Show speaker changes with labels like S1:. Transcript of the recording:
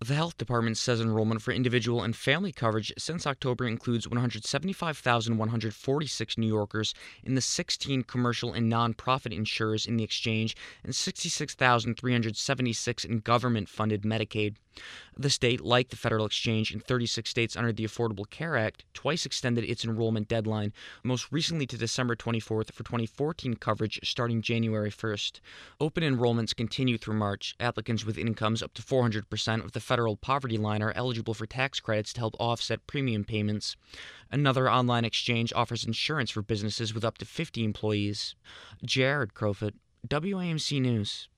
S1: The health department says enrollment for individual and family coverage since October includes 175,146 New Yorkers in the 16 commercial and nonprofit insurers in the exchange and 66,376 in government-funded Medicaid. The state, like the federal exchange in 36 states under the Affordable Care Act, twice extended its enrollment deadline, most recently to December 24th for 2014 coverage starting January 1st. Open enrollments continue through March. Applicants with incomes up to 400% of the federal poverty line are eligible for tax credits to help offset premium payments. Another online exchange offers insurance for businesses with up to 50 employees. Jared Crofut, WAMC News.